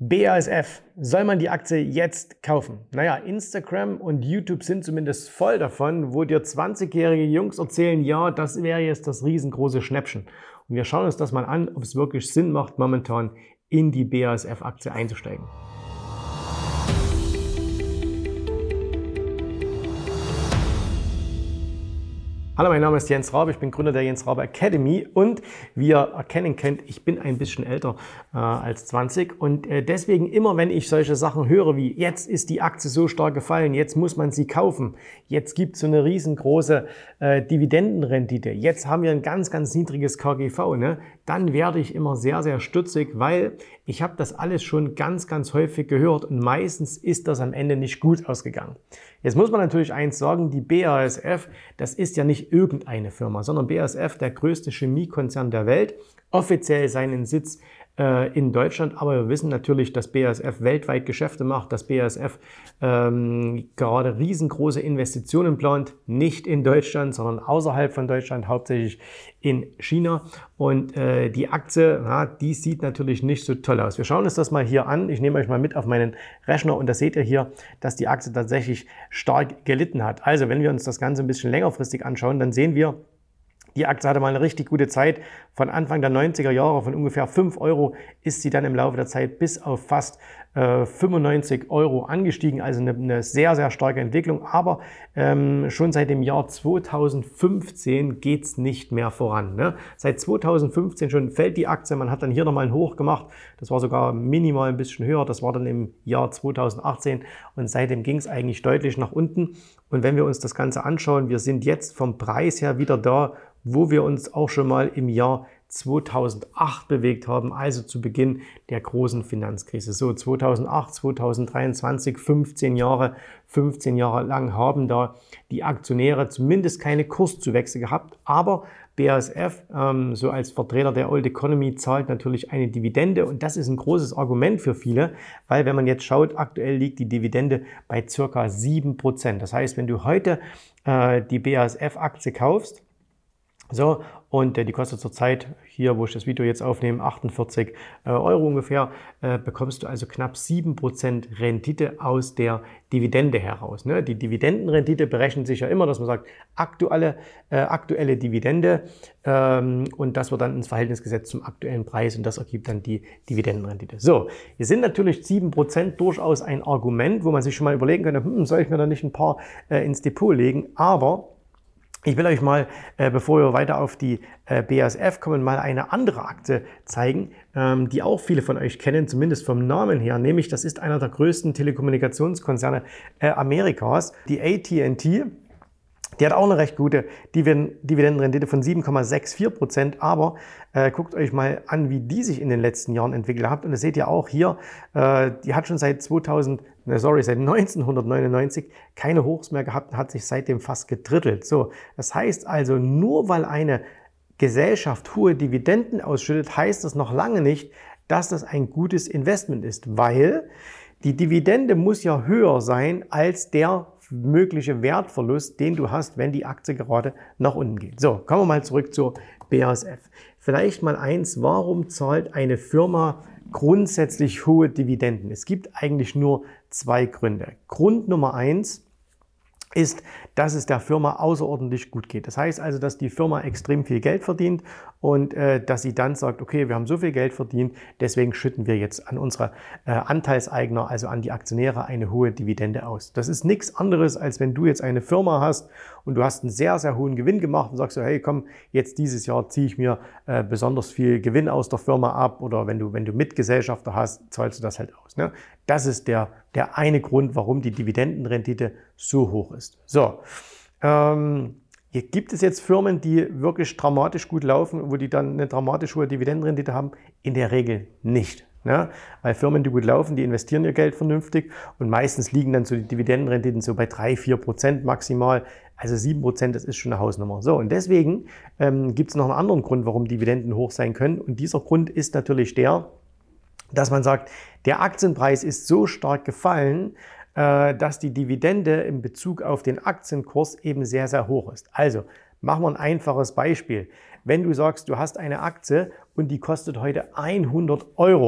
BASF, soll man die Aktie jetzt kaufen? Naja, Instagram und YouTube sind zumindest voll davon, wo dir 20-jährige Jungs erzählen, ja, das wäre jetzt das riesengroße Schnäppchen. Und wir schauen uns das mal an, ob es wirklich Sinn macht, momentan in die BASF-Aktie einzusteigen. Hallo, mein Name ist Jens Rabe, ich bin Gründer der Jens Rabe Academy und wie ihr erkennen könnt, ich bin ein bisschen älter als 20 und deswegen immer, wenn ich solche Sachen höre wie jetzt ist die Aktie so stark gefallen, jetzt muss man sie kaufen, jetzt gibt es so eine riesengroße Dividendenrendite, jetzt haben wir ein ganz, ganz niedriges KGV, ne? Dann werde ich immer sehr, sehr stutzig, weil ich habe das alles schon ganz, ganz häufig gehört und meistens ist das am Ende nicht gut ausgegangen. Jetzt muss man natürlich eins sagen, die BASF, das ist ja nicht irgendeine Firma, sondern BASF, der größte Chemiekonzern der Welt, offiziell seinen Sitz in Deutschland, aber wir wissen natürlich, dass BASF weltweit Geschäfte macht, dass BASF gerade riesengroße Investitionen plant, nicht in Deutschland, sondern außerhalb von Deutschland, hauptsächlich in China. Und die Aktie, ja, die sieht natürlich nicht so toll aus. Wir schauen uns das mal hier an. Ich nehme euch mal mit auf meinen Rechner und da seht ihr hier, dass die Aktie tatsächlich stark gelitten hat. Also wenn wir uns das Ganze ein bisschen längerfristig anschauen, dann sehen wir, die Aktie hatte mal eine richtig gute Zeit. Von Anfang der 90er Jahre, von ungefähr 5 Euro, ist sie dann im Laufe der Zeit bis auf fast 95 Euro angestiegen. Also eine sehr, sehr starke Entwicklung. Aber schon seit dem Jahr 2015 geht's nicht mehr voran. Ne? Seit 2015 schon fällt die Aktie. Man hat dann hier nochmal ein Hoch gemacht. Das war sogar minimal ein bisschen höher. Das war dann im Jahr 2018. Und seitdem ging es eigentlich deutlich nach unten. Und wenn wir uns das Ganze anschauen, wir sind jetzt vom Preis her wieder da, wo wir uns auch schon mal im Jahr 2008 bewegt haben, also zu Beginn der großen Finanzkrise. So 2008, 2023, 15 Jahre lang haben da die Aktionäre zumindest keine Kurszuwächse gehabt, aber BASF, so als Vertreter der Old Economy, zahlt natürlich eine Dividende und das ist ein großes Argument für viele, weil wenn man jetzt schaut, aktuell liegt die Dividende bei ca. 7%. Das heißt, wenn du heute die BASF-Aktie kaufst, so, und die kostet zurzeit, hier wo ich das Video jetzt aufnehme, 48 Euro ungefähr, bekommst du also knapp 7% Rendite aus der Dividende heraus. Ne? Die Dividendenrendite berechnet sich ja immer, dass man sagt, aktuelle Dividende und das wird dann ins Verhältnis gesetzt zum aktuellen Preis und das ergibt dann die Dividendenrendite. So, hier sind natürlich 7% durchaus ein Argument, wo man sich schon mal überlegen könnte, soll ich mir da nicht ein paar ins Depot legen, aber ich will euch mal, bevor wir weiter auf die BASF kommen, mal eine andere Aktie zeigen, die auch viele von euch kennen, zumindest vom Namen her. Nämlich, das ist einer der größten Telekommunikationskonzerne Amerikas, die AT&T. Die hat auch eine recht gute Dividendenrendite von 7,64%, aber guckt euch mal an, wie die sich in den letzten Jahren entwickelt hat. Und das seht ihr auch hier, die hat schon seit 1999 keine Hochs mehr gehabt und hat sich seitdem fast gedrittelt. So, das heißt also, nur weil eine Gesellschaft hohe Dividenden ausschüttet, heißt das noch lange nicht, dass das ein gutes Investment ist, weil die Dividende muss ja höher sein als der mögliche Wertverlust, den du hast, wenn die Aktie gerade nach unten geht. So, kommen wir mal zurück zur BASF. Vielleicht mal eins, warum zahlt eine Firma grundsätzlich hohe Dividenden? Es gibt eigentlich nur zwei Gründe. Grund Nummer 1 ist, dass es der Firma außerordentlich gut geht. Das heißt also, dass die Firma extrem viel Geld verdient und dass sie dann sagt, okay, wir haben so viel Geld verdient, deswegen schütten wir jetzt an unsere Anteilseigner, also an die Aktionäre, eine hohe Dividende aus. Das ist nichts anderes, als wenn du jetzt eine Firma hast und du hast einen sehr, sehr hohen Gewinn gemacht und sagst so, hey, komm, jetzt dieses Jahr ziehe ich mir besonders viel Gewinn aus der Firma ab oder wenn du Mitgesellschafter hast, zahlst du das halt aus. Ne? Das ist der eine Grund, warum die Dividendenrendite so hoch ist. So, hier gibt es jetzt Firmen, die wirklich dramatisch gut laufen, wo die dann eine dramatisch hohe Dividendenrendite haben? In der Regel nicht. Ne? Weil Firmen, die gut laufen, die investieren ihr Geld vernünftig und meistens liegen dann so die Dividendenrenditen so bei 3-4% maximal. Also 7%, das ist schon eine Hausnummer. So, und deswegen gibt es noch einen anderen Grund, warum Dividenden hoch sein können. Und dieser Grund ist natürlich der, dass man sagt, der Aktienpreis ist so stark gefallen, dass die Dividende in Bezug auf den Aktienkurs eben sehr, sehr hoch ist. Also machen wir ein einfaches Beispiel. Wenn du sagst, du hast eine Aktie und die kostet heute 100 Euro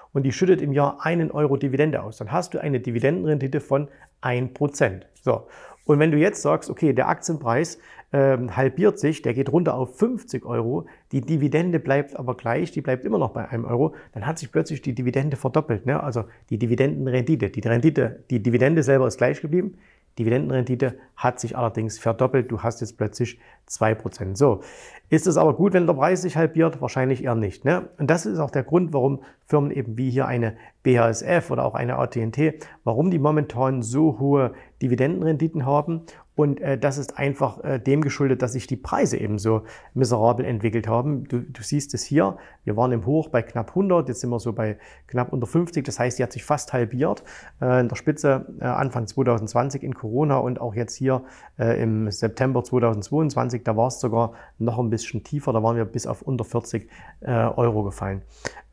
und die schüttet im Jahr 1 Euro Dividende aus, dann hast du eine Dividendenrendite von 1%. So. Und wenn du jetzt sagst, okay, der Aktienpreis halbiert sich, der geht runter auf 50 Euro, die Dividende bleibt aber gleich, die bleibt immer noch bei 1 Euro, dann hat sich plötzlich die Dividende verdoppelt. Ne? Also die Dividendenrendite. Die Dividende selber ist gleich geblieben, Dividendenrendite hat sich allerdings verdoppelt. Du hast jetzt plötzlich 2%. So, ist es aber gut, wenn der Preis sich halbiert? Wahrscheinlich eher nicht. Ne? Und das ist auch der Grund, warum Firmen eben wie hier eine BASF oder auch eine AT&T, warum die momentan so hohe Dividendenrenditen haben. Und das ist einfach dem geschuldet, dass sich die Preise eben so miserabel entwickelt haben. Du siehst es hier, wir waren im Hoch bei knapp 100, jetzt sind wir so bei knapp unter 50. Das heißt, die hat sich fast halbiert. In der Spitze Anfang 2020 in Corona und auch jetzt hier im September 2022, da war es sogar noch ein bisschen tiefer, da waren wir bis auf unter 40 Euro gefallen.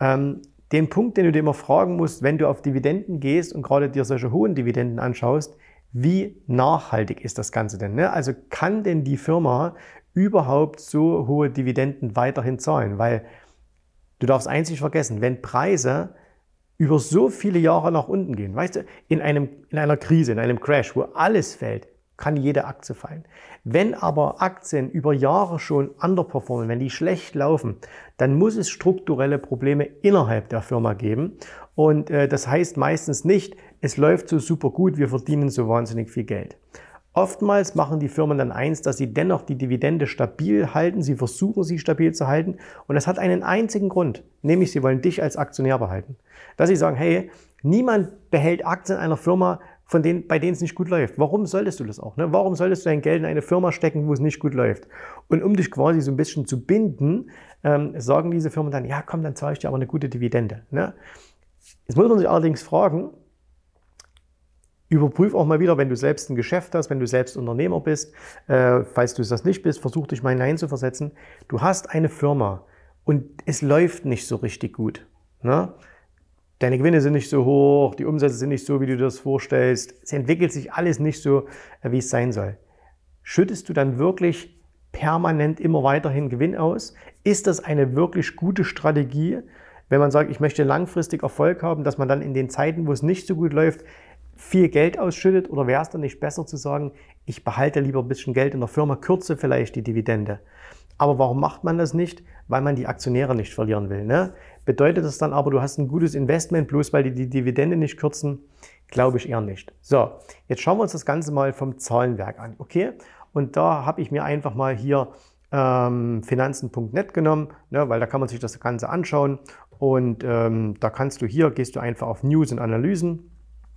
Den Punkt, den du dir immer fragen musst, wenn du auf Dividenden gehst und gerade dir solche hohen Dividenden anschaust, wie nachhaltig ist das Ganze denn? Ne? Also kann denn die Firma überhaupt so hohe Dividenden weiterhin zahlen? Weil du darfst eins nicht vergessen, wenn Preise über so viele Jahre nach unten gehen, weißt du, in einer Krise, in einem Crash, wo alles fällt, kann jede Aktie fallen. Wenn aber Aktien über Jahre schon underperformen, wenn die schlecht laufen, dann muss es strukturelle Probleme innerhalb der Firma geben. Und das heißt meistens nicht, es läuft so super gut, wir verdienen so wahnsinnig viel Geld. Oftmals machen die Firmen dann eins, dass sie dennoch die Dividende stabil halten, sie versuchen sie stabil zu halten und das hat einen einzigen Grund, nämlich sie wollen dich als Aktionär behalten. Dass sie sagen, hey, niemand behält Aktien einer Firma, bei denen es nicht gut läuft. Warum solltest du das auch? Ne? Warum solltest du dein Geld in eine Firma stecken, wo es nicht gut läuft? Und um dich quasi so ein bisschen zu binden, sagen diese Firmen dann, ja komm, dann zahle ich dir aber eine gute Dividende. Ne? Jetzt muss man sich allerdings fragen, überprüf auch mal wieder, wenn du selbst ein Geschäft hast, wenn du selbst Unternehmer bist, falls du das nicht bist, versuch dich mal hineinzuversetzen. Du hast eine Firma und es läuft nicht so richtig gut. Ne? Deine Gewinne sind nicht so hoch, die Umsätze sind nicht so, wie du dir das vorstellst. Es entwickelt sich alles nicht so, wie es sein soll. Schüttest du dann wirklich permanent immer weiterhin Gewinn aus? Ist das eine wirklich gute Strategie, wenn man sagt, ich möchte langfristig Erfolg haben, dass man dann in den Zeiten, wo es nicht so gut läuft, viel Geld ausschüttet? Oder wäre es dann nicht besser zu sagen, ich behalte lieber ein bisschen Geld in der Firma, kürze vielleicht die Dividende? Aber warum macht man das nicht? Weil man die Aktionäre nicht verlieren will. Ne? Bedeutet das dann aber, du hast ein gutes Investment, bloß weil die Dividende nicht kürzen? Glaube ich eher nicht. So, jetzt schauen wir uns das Ganze mal vom Zahlenwerk an. Okay? Und da habe ich mir einfach mal hier finanzen.net genommen, ne, weil da kann man sich das Ganze anschauen. Und da gehst du einfach auf News und Analysen.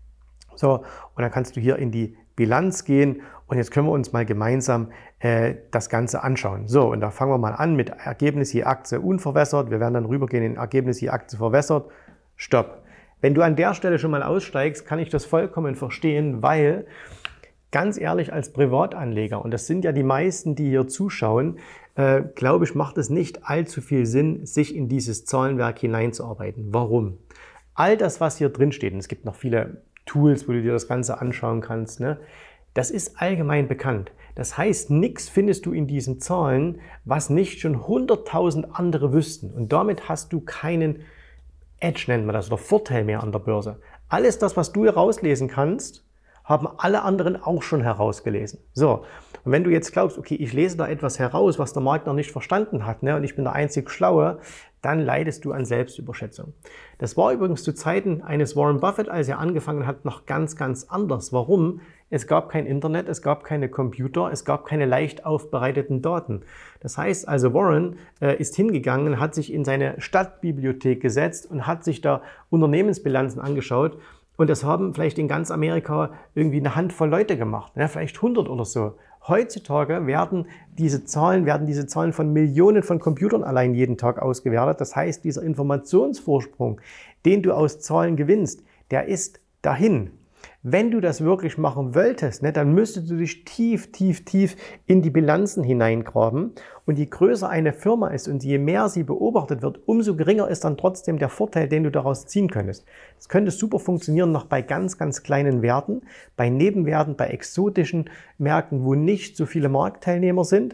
So, und dann kannst du hier in die Bilanz gehen und jetzt können wir uns mal gemeinsam das Ganze anschauen. So, und da fangen wir mal an mit Ergebnis je Aktie unverwässert. Wir werden dann rübergehen in Ergebnis je Aktie verwässert. Stopp. Wenn du an der Stelle schon mal aussteigst, kann ich das vollkommen verstehen, weil ganz ehrlich als Privatanleger, und das sind ja die meisten, die hier zuschauen, glaube ich, macht es nicht allzu viel Sinn, sich in dieses Zahlenwerk hineinzuarbeiten. Warum? All das, was hier drin steht, und es gibt noch viele Tools, wo du dir das Ganze anschauen kannst, ne? Das ist allgemein bekannt. Das heißt, nichts findest du in diesen Zahlen, was nicht schon 100.000 andere wüssten. Und damit hast du keinen Edge, nennt man das, oder Vorteil mehr an der Börse. Alles das, was du herauslesen kannst, haben alle anderen auch schon herausgelesen. So, und wenn du jetzt glaubst, okay, ich lese da etwas heraus, was der Markt noch nicht verstanden hat, ne, und ich bin der einzig Schlaue, dann leidest du an Selbstüberschätzung. Das war übrigens zu Zeiten eines Warren Buffett, als er angefangen hat, noch ganz, ganz anders. Warum? Es gab kein Internet, es gab keine Computer, es gab keine leicht aufbereiteten Daten. Das heißt also, Warren ist hingegangen, hat sich in seine Stadtbibliothek gesetzt und hat sich da Unternehmensbilanzen angeschaut. Und das haben vielleicht in ganz Amerika irgendwie eine Handvoll Leute gemacht, ne? Vielleicht 100 oder so. Heutzutage werden diese Zahlen von Millionen von Computern allein jeden Tag ausgewertet. Das heißt, dieser Informationsvorsprung, den du aus Zahlen gewinnst, der ist dahin. Wenn du das wirklich machen wolltest, ne, dann müsstest du dich tief, tief, tief in die Bilanzen hineingraben. Und je größer eine Firma ist und je mehr sie beobachtet wird, umso geringer ist dann trotzdem der Vorteil, den du daraus ziehen könntest. Das könnte super funktionieren noch bei ganz, ganz kleinen Werten, bei Nebenwerten, bei exotischen Märkten, wo nicht so viele Marktteilnehmer sind,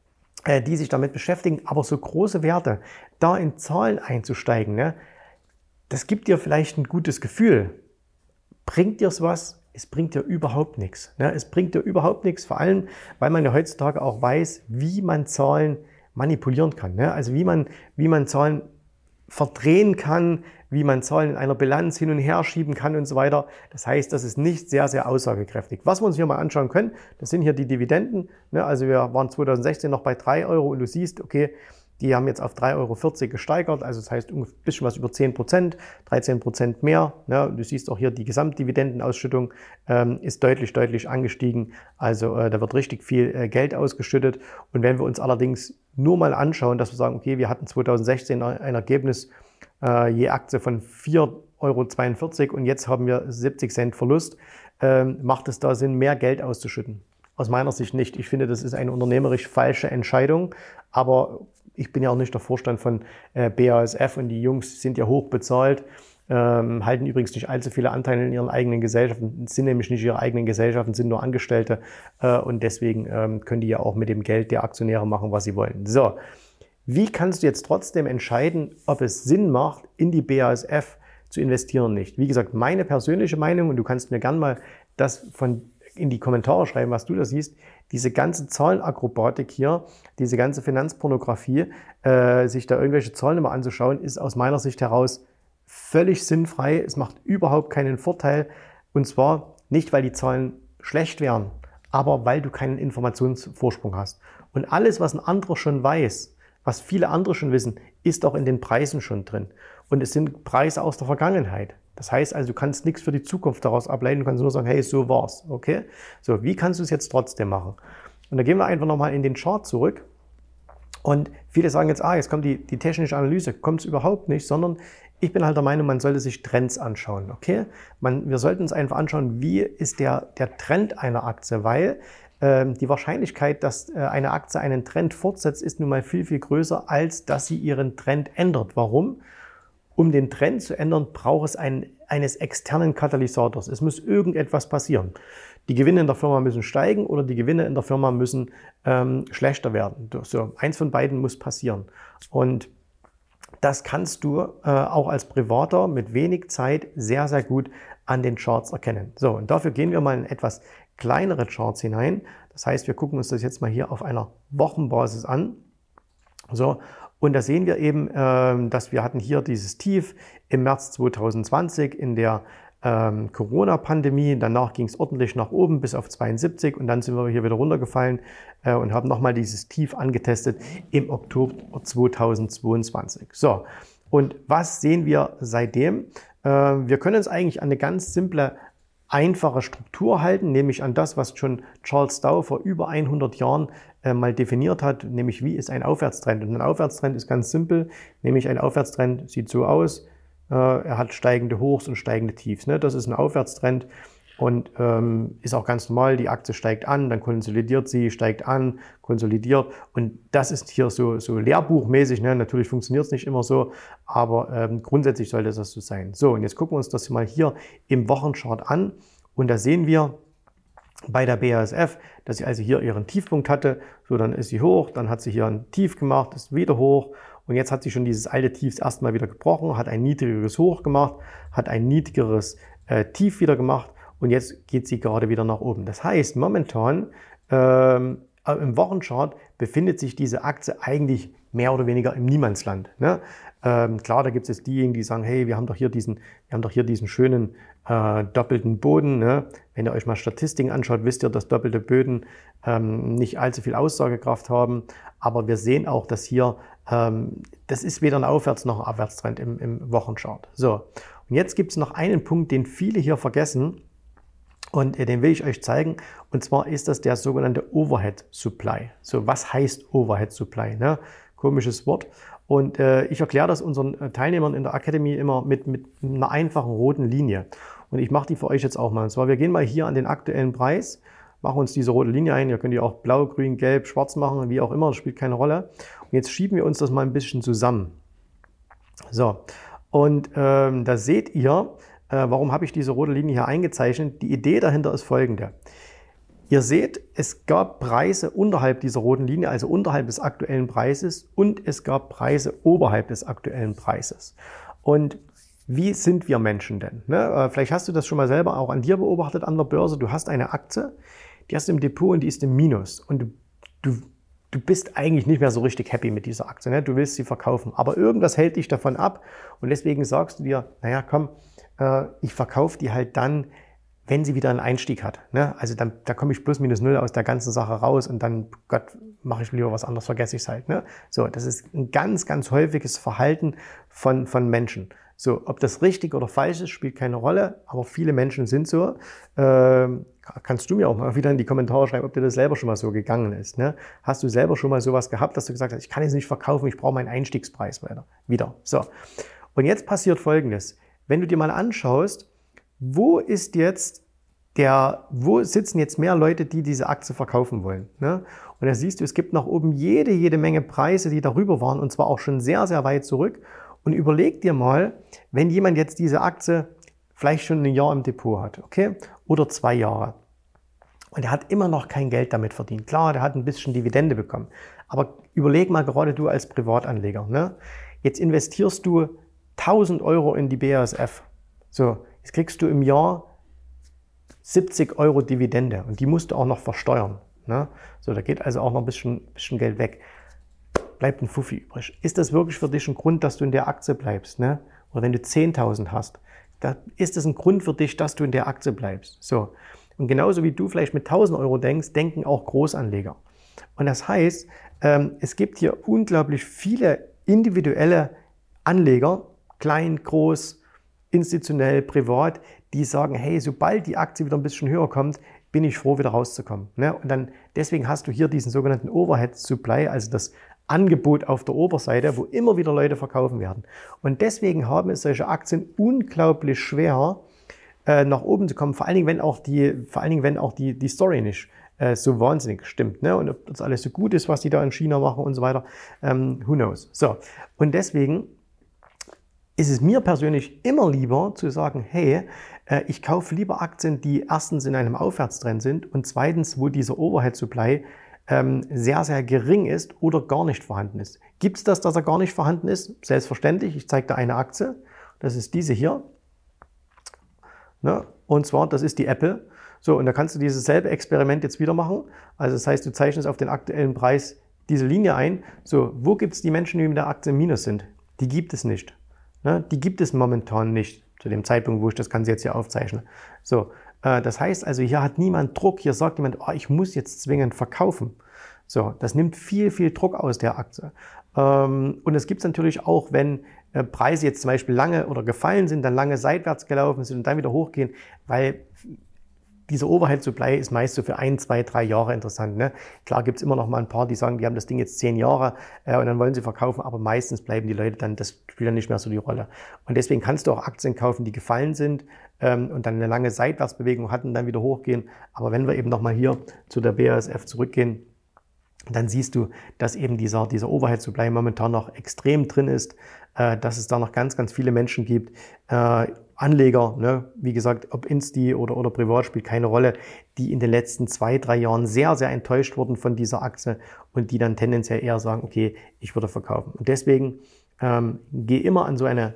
die sich damit beschäftigen. Aber so große Werte, da in Zahlen einzusteigen, ne, das gibt dir vielleicht ein gutes Gefühl. Bringt dir was? Es bringt dir überhaupt nichts. Es bringt dir überhaupt nichts, vor allem, weil man ja heutzutage auch weiß, wie man Zahlen manipulieren kann. Also wie man Zahlen verdrehen kann, wie man Zahlen in einer Bilanz hin und her schieben kann und so weiter. Das heißt, das ist nicht sehr, sehr aussagekräftig. Was wir uns hier mal anschauen können, das sind hier die Dividenden. Also wir waren 2016 noch bei 3 Euro und du siehst, okay, die haben jetzt auf 3,40 Euro gesteigert, also das heißt ein bisschen was über 10%, 13% mehr. Du siehst auch hier, die Gesamtdividendenausschüttung ist deutlich, deutlich angestiegen. Also da wird richtig viel Geld ausgeschüttet. Und wenn wir uns allerdings nur mal anschauen, dass wir sagen, okay, wir hatten 2016 ein Ergebnis je Aktie von 4,42 Euro und jetzt haben wir 70 Cent Verlust, macht es da Sinn, mehr Geld auszuschütten? Aus meiner Sicht nicht. Ich finde, das ist eine unternehmerisch falsche Entscheidung, aber ich bin ja auch nicht der Vorstand von BASF und die Jungs sind ja hoch bezahlt, halten übrigens nicht allzu viele Anteile in ihren eigenen Gesellschaften, sind nämlich nicht ihre eigenen Gesellschaften, sind nur Angestellte und deswegen können die ja auch mit dem Geld der Aktionäre machen, was sie wollen. So, wie kannst du jetzt trotzdem entscheiden, ob es Sinn macht, in die BASF zu investieren oder nicht? Wie gesagt, meine persönliche Meinung, und du kannst mir gern mal das in die Kommentare schreiben, was du da siehst, diese ganze Zahlenakrobatik hier, diese ganze Finanzpornografie, sich da irgendwelche Zahlen immer anzuschauen, ist aus meiner Sicht heraus völlig sinnfrei. Es macht überhaupt keinen Vorteil. Und zwar nicht, weil die Zahlen schlecht wären, aber weil du keinen Informationsvorsprung hast. Und alles, was ein anderer schon weiß, was viele andere schon wissen, ist auch in den Preisen schon drin. Und es sind Preise aus der Vergangenheit. Das heißt also, du kannst nichts für die Zukunft daraus ableiten, du kannst nur sagen, hey, so war's, okay? So, wie kannst du es jetzt trotzdem machen? Und da gehen wir einfach nochmal in den Chart zurück und viele sagen jetzt, jetzt kommt die technische Analyse, kommt es überhaupt nicht, sondern ich bin halt der Meinung, man sollte sich Trends anschauen, okay? Wir sollten uns einfach anschauen, wie ist der Trend einer Aktie, weil die Wahrscheinlichkeit, dass eine Aktie einen Trend fortsetzt, ist nun mal viel, viel größer, als dass sie ihren Trend ändert. Warum? Um den Trend zu ändern, braucht es eines externen Katalysators. Es muss irgendetwas passieren. Die Gewinne in der Firma müssen steigen oder die Gewinne in der Firma müssen schlechter werden. So, eins von beiden muss passieren. Und das kannst du auch als Privater mit wenig Zeit sehr, sehr gut an den Charts erkennen. So, und dafür gehen wir mal in etwas kleinere Charts hinein. Das heißt, wir gucken uns das jetzt mal hier auf einer Wochenbasis an. So, und da sehen wir eben, dass wir hatten hier dieses Tief im März 2020 in der Corona-Pandemie. Danach ging es ordentlich nach oben bis auf 72 und dann sind wir hier wieder runtergefallen und haben nochmal dieses Tief angetestet im Oktober 2022. So, und was sehen wir seitdem? Wir können uns eigentlich an eine ganz simple, einfache Struktur halten, nämlich an das, was schon Charles Dow vor über 100 Jahren mal definiert hat, nämlich wie ist ein Aufwärtstrend. Und ein Aufwärtstrend ist ganz simpel, nämlich ein Aufwärtstrend sieht so aus, er hat steigende Hochs und steigende Tiefs. Das ist ein Aufwärtstrend und ist auch ganz normal, die Aktie steigt an, dann konsolidiert sie, steigt an, konsolidiert und das ist hier so lehrbuchmäßig, natürlich funktioniert es nicht immer so, aber grundsätzlich sollte das so sein. So, und jetzt gucken wir uns das mal hier im Wochenchart an und da sehen wir bei der BASF, dass sie also hier ihren Tiefpunkt hatte, so dann ist sie hoch, dann hat sie hier ein Tief gemacht, ist wieder hoch und jetzt hat sie schon dieses alte Tief erstmal wieder gebrochen, hat ein niedrigeres Hoch gemacht, hat ein niedrigeres Tief wieder gemacht und jetzt geht sie gerade wieder nach oben. Das heißt, momentan im Wochenchart befindet sich diese Aktie eigentlich mehr oder weniger im Niemandsland. Klar, da gibt es jetzt diejenigen, die sagen, hey, wir haben doch hier diesen schönen doppelten Boden. Wenn ihr euch mal Statistiken anschaut, wisst ihr, dass doppelte Böden nicht allzu viel Aussagekraft haben. Aber wir sehen auch, dass hier, das ist weder ein Aufwärts- noch ein Abwärtstrend im Wochenchart. So, und jetzt gibt es noch einen Punkt, den viele hier vergessen. Und den will ich euch zeigen. Und zwar ist das der sogenannte Overhead Supply. So, was heißt Overhead Supply? Komisches Wort. Und ich erkläre das unseren Teilnehmern in der Academy immer mit einer einfachen roten Linie. Und ich mache die für euch jetzt auch mal. Und zwar, wir gehen mal hier an den aktuellen Preis, machen uns diese rote Linie ein. Ihr könnt die auch blau, grün, gelb, schwarz machen, wie auch immer. Das spielt keine Rolle. Und jetzt schieben wir uns das mal ein bisschen zusammen. So, und da seht ihr, warum habe ich diese rote Linie hier eingezeichnet? Die Idee dahinter ist folgende. Ihr seht, es gab Preise unterhalb dieser roten Linie, also unterhalb des aktuellen Preises und es gab Preise oberhalb des aktuellen Preises. Und wie sind wir Menschen denn? Ne? Vielleicht hast du das schon mal selber auch an dir beobachtet an der Börse. Du hast eine Aktie, die hast du im Depot und die ist im Minus. Und du bist eigentlich nicht mehr so richtig happy mit dieser Aktie. Ne? Du willst sie verkaufen. Aber irgendwas hält dich davon ab. Und deswegen sagst du dir, naja, komm, ich verkaufe die halt dann, wenn sie wieder einen Einstieg hat. Ne? Also dann, da komme ich plus minus null aus der ganzen Sache raus und dann, Gott, mache ich lieber was anderes, vergesse ich es halt. Ne? So, das ist ein ganz, ganz häufiges Verhalten von Menschen. So, ob das richtig oder falsch ist, spielt keine Rolle, aber viele Menschen sind so. Kannst du mir auch mal wieder in die Kommentare schreiben, ob dir das selber schon mal so gegangen ist. Ne? Hast du selber schon mal sowas gehabt, dass du gesagt hast, ich kann jetzt nicht verkaufen, ich brauche meinen Einstiegspreis wieder. So, und jetzt passiert Folgendes. Wenn du dir mal anschaust, wo sitzen jetzt mehr Leute, die diese Aktie verkaufen wollen? Ne? Und da siehst du, es gibt nach oben jede Menge Preise, die darüber waren und zwar auch schon sehr, sehr weit zurück. Und überleg dir mal, wenn jemand jetzt diese Aktie vielleicht schon ein Jahr im Depot hat, okay? Oder 2 Jahre. Und er hat immer noch kein Geld damit verdient. Klar, der hat ein bisschen Dividende bekommen. Aber überleg mal gerade du als Privatanleger, ne? Jetzt investierst du 1.000 Euro in die BASF. So, jetzt kriegst du im Jahr 70 Euro Dividende und die musst du auch noch versteuern. Ne? So, da geht also auch noch ein bisschen Geld weg. Bleibt ein Fuffi übrig. Ist das wirklich für dich ein Grund, dass du in der Aktie bleibst? Ne? Oder wenn du 10.000 hast, da ist das ein Grund für dich, dass du in der Aktie bleibst. So. Und genauso wie du vielleicht mit 1.000 Euro denkst, denken auch Großanleger. Und das heißt, es gibt hier unglaublich viele individuelle Anleger, klein, groß, institutionell, privat, die sagen, hey, sobald die Aktie wieder ein bisschen höher kommt, bin ich froh, wieder rauszukommen. Ne? Und dann, deswegen hast du hier diesen sogenannten Overhead Supply, also das Angebot auf der Oberseite, wo immer wieder Leute verkaufen werden. Und deswegen haben es solche Aktien unglaublich schwer, nach oben zu kommen, vor allen Dingen, wenn auch die Story nicht so wahnsinnig stimmt. Ne? Und ob das alles so gut ist, was die da in China machen und so weiter, who knows. So, und deswegen ist es mir persönlich immer lieber zu sagen, hey, ich kaufe lieber Aktien, die erstens in einem Aufwärtstrend sind und zweitens, wo dieser Overhead Supply sehr, sehr gering ist oder gar nicht vorhanden ist. Gibt es das, dass er gar nicht vorhanden ist? Selbstverständlich. Ich zeige dir eine Aktie. Das ist diese hier. Ne? Und zwar, das ist die Apple. So, und da kannst du dieses selbe Experiment jetzt wieder machen. Also das heißt, du zeichnest auf den aktuellen Preis diese Linie ein. So, wo gibt es die Menschen, die mit der Aktie im Minus sind? Die gibt es nicht. Ne? Die gibt es momentan nicht, zu dem Zeitpunkt, wo ich das Ganze jetzt hier aufzeichne. So, das heißt also, hier hat niemand Druck, hier sagt jemand, oh, ich muss jetzt zwingend verkaufen. So, das nimmt viel Druck aus der Aktie. Und es gibt es natürlich auch, wenn Preise jetzt zum Beispiel lange oder gefallen sind, dann lange seitwärts gelaufen sind und dann wieder hochgehen, weil dieser Overhead Supply ist meist so für 1, 2, 3 Jahre interessant. Ne? Klar gibt es immer noch mal ein paar, die sagen, die haben das Ding jetzt 10 Jahre und dann wollen sie verkaufen, aber meistens bleiben die Leute dann, das spielt dann nicht mehr so die Rolle. Und deswegen kannst du auch Aktien kaufen, die gefallen sind und dann eine lange Seitwärtsbewegung hatten und dann wieder hochgehen. Aber wenn wir eben nochmal hier zu der BASF zurückgehen, dann siehst du, dass eben dieser Overhead Supply momentan noch extrem drin ist, dass es da noch ganz viele Menschen gibt, Anleger, ne, wie gesagt, ob Insti oder privat, spielt keine Rolle, die in den letzten 2, 3 Jahren sehr enttäuscht wurden von dieser Aktie und die dann tendenziell eher sagen, okay, ich würde verkaufen. Und deswegen geh immer an so eine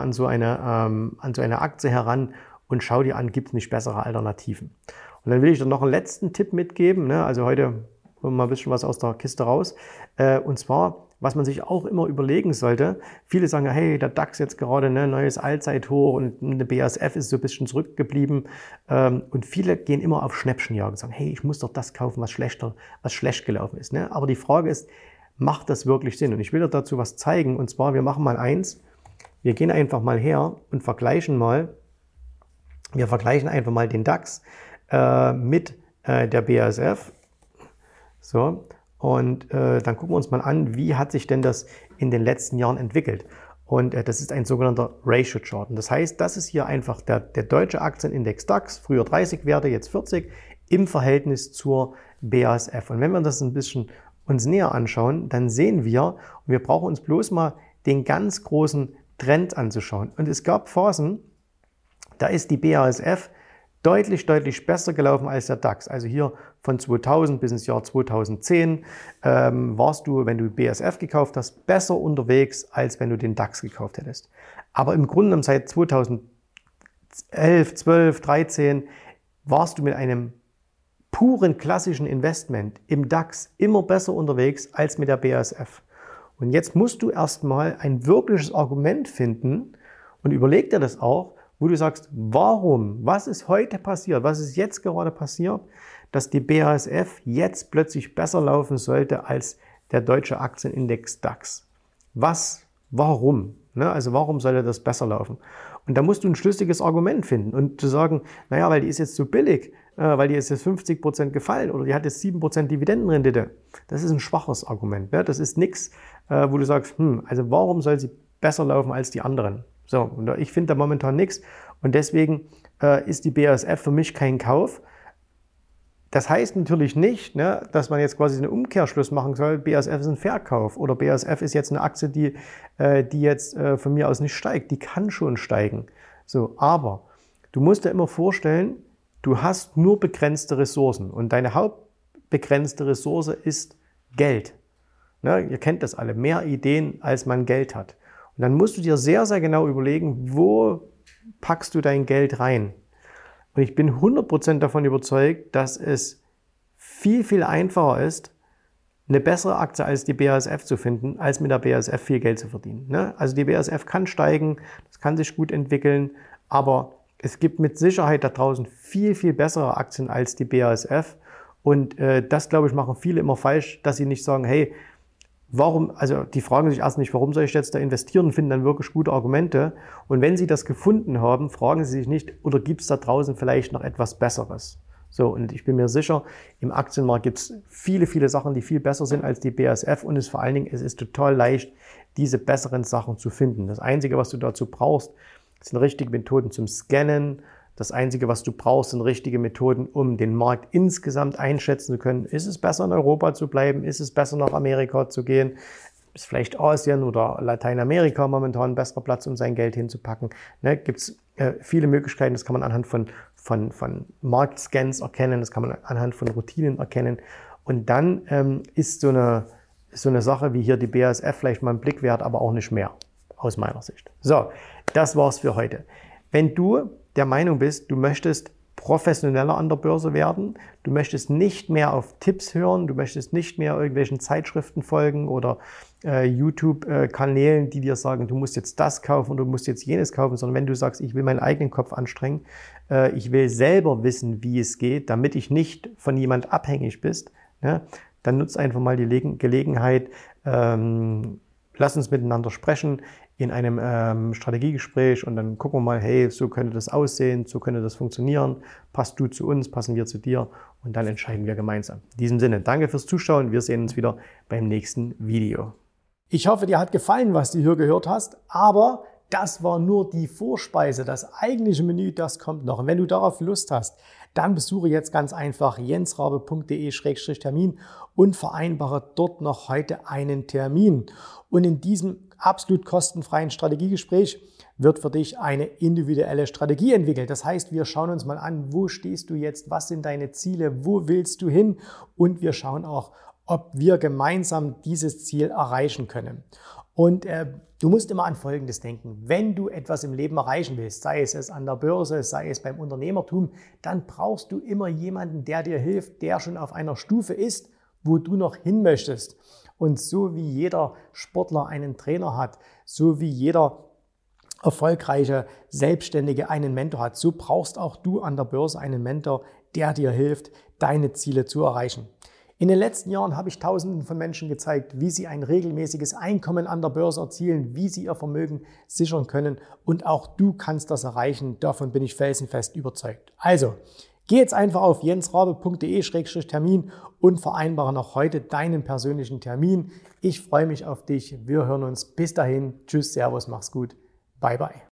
Aktie heran und schau dir an, gibt es nicht bessere Alternativen. Und dann will ich dir noch einen letzten Tipp mitgeben, ne, also heute holen wir mal ein bisschen was aus der Kiste raus, und zwar, was man sich auch immer überlegen sollte, viele sagen, hey, der DAX jetzt gerade, ne, neues Allzeithoch und eine BASF ist so ein bisschen zurückgeblieben. Und viele gehen immer auf Schnäppchenjagd und sagen, hey, ich muss doch das kaufen, was schlecht gelaufen ist. Ne? Aber die Frage ist, macht das wirklich Sinn? Und ich will dir dazu was zeigen. Und zwar, wir machen mal eins. Wir gehen einfach mal her und vergleichen einfach mal den DAX mit der BASF. So. Und dann gucken wir uns mal an, wie hat sich denn das in den letzten Jahren entwickelt. Und das ist ein sogenannter Ratio Chart. Und das heißt, das ist hier einfach der deutsche Aktienindex DAX, früher 30 Werte, jetzt 40, im Verhältnis zur BASF. Und wenn wir das ein bisschen uns näher anschauen, dann sehen wir, und wir brauchen uns bloß mal den ganz großen Trend anzuschauen. Und es gab Phasen, da ist die BASF deutlich, deutlich besser gelaufen als der DAX. Also hier von 2000 bis ins Jahr 2010 warst du, wenn du BASF gekauft hast, besser unterwegs, als wenn du den DAX gekauft hättest. Aber im Grunde genommen seit 2011, 12, 13 warst du mit einem puren klassischen Investment im DAX immer besser unterwegs als mit der BASF. Und jetzt musst du erstmal ein wirkliches Argument finden und überleg dir das auch, wo du sagst, warum, was ist heute passiert, was ist jetzt gerade passiert, dass die BASF jetzt plötzlich besser laufen sollte als der deutsche Aktienindex DAX. Warum? Also warum sollte das besser laufen? Und da musst du ein schlüssiges Argument finden und zu sagen, naja, weil die ist jetzt so billig, weil die ist jetzt 50% gefallen oder die hat jetzt 7% Dividendenrendite. Das ist ein schwaches Argument. Das ist nichts, wo du sagst, also warum soll sie besser laufen als die anderen? So, und ich finde da momentan nichts und deswegen ist die BASF für mich kein Kauf. Das heißt natürlich nicht, dass man jetzt quasi einen Umkehrschluss machen soll, BASF ist ein Verkauf oder BASF ist jetzt eine Aktie, die jetzt von mir aus nicht steigt. Die kann schon steigen. So, aber du musst dir immer vorstellen, du hast nur begrenzte Ressourcen und deine hauptbegrenzte Ressource ist Geld. Ihr kennt das alle, mehr Ideen, als man Geld hat. Und dann musst du dir sehr, sehr genau überlegen, wo packst du dein Geld rein? Und ich bin 100% davon überzeugt, dass es viel, viel einfacher ist, eine bessere Aktie als die BASF zu finden, als mit der BASF viel Geld zu verdienen. Also die BASF kann steigen, das kann sich gut entwickeln, aber es gibt mit Sicherheit da draußen viel, viel bessere Aktien als die BASF. Und das, glaube ich, machen viele immer falsch, dass sie nicht sagen, hey, warum, also die fragen sich erst nicht, warum soll ich jetzt da investieren und finden dann wirklich gute Argumente. Und wenn sie das gefunden haben, fragen sie sich nicht, oder gibt es da draußen vielleicht noch etwas Besseres? So, und ich bin mir sicher, im Aktienmarkt gibt es viele, viele Sachen, die viel besser sind als die BASF und es ist total leicht, diese besseren Sachen zu finden. Das Einzige, was du dazu brauchst, sind richtige Methoden zum Scannen. Das Einzige, was du brauchst, sind richtige Methoden, um den Markt insgesamt einschätzen zu können. Ist es besser, in Europa zu bleiben? Ist es besser, nach Amerika zu gehen? Ist vielleicht Asien oder Lateinamerika momentan ein besserer Platz, um sein Geld hinzupacken? Gibt es viele Möglichkeiten. Das kann man anhand von Marktscans erkennen. Das kann man anhand von Routinen erkennen. Und dann ist so eine Sache wie hier die BASF vielleicht mal einen Blick wert, aber auch nicht mehr, aus meiner Sicht. So, das war's für heute. Wenn du der Meinung bist, du möchtest professioneller an der Börse werden, du möchtest nicht mehr auf Tipps hören, du möchtest nicht mehr irgendwelchen Zeitschriften folgen oder YouTube-Kanälen, die dir sagen, du musst jetzt das kaufen und du musst jetzt jenes kaufen, sondern wenn du sagst, ich will meinen eigenen Kopf anstrengen, ich will selber wissen, wie es geht, damit ich nicht von jemand abhängig bist, dann nutz einfach mal die Gelegenheit, lass uns miteinander sprechen in einem Strategiegespräch und dann gucken wir mal, hey, so könnte das aussehen, so könnte das funktionieren, passt du zu uns, passen wir zu dir und dann entscheiden wir gemeinsam. In diesem Sinne, danke fürs Zuschauen, wir sehen uns wieder beim nächsten Video. Ich hoffe, dir hat gefallen, was du hier gehört hast, aber das war nur die Vorspeise, das eigentliche Menü, das kommt noch. Und wenn du darauf Lust hast, dann besuche jetzt ganz einfach jensrabe.de/termin und vereinbare dort noch heute einen Termin. Und in diesem absolut kostenfreien Strategiegespräch wird für dich eine individuelle Strategie entwickelt. Das heißt, wir schauen uns mal an, wo stehst du jetzt, was sind deine Ziele, wo willst du hin und wir schauen auch, ob wir gemeinsam dieses Ziel erreichen können. Und du musst immer an Folgendes denken. Wenn du etwas im Leben erreichen willst, sei es an der Börse, sei es beim Unternehmertum, dann brauchst du immer jemanden, der dir hilft, der schon auf einer Stufe ist, wo du noch hin möchtest. Und so wie jeder Sportler einen Trainer hat, so wie jeder erfolgreiche Selbstständige einen Mentor hat, so brauchst auch du an der Börse einen Mentor, der dir hilft, deine Ziele zu erreichen. In den letzten Jahren habe ich Tausenden von Menschen gezeigt, wie sie ein regelmäßiges Einkommen an der Börse erzielen, wie sie ihr Vermögen sichern können und auch du kannst das erreichen. Davon bin ich felsenfest überzeugt. Also, geh jetzt einfach auf jensrabe.de/termin und vereinbare noch heute deinen persönlichen Termin. Ich freue mich auf dich. Wir hören uns. Bis dahin. Tschüss, Servus, mach's gut. Bye, bye.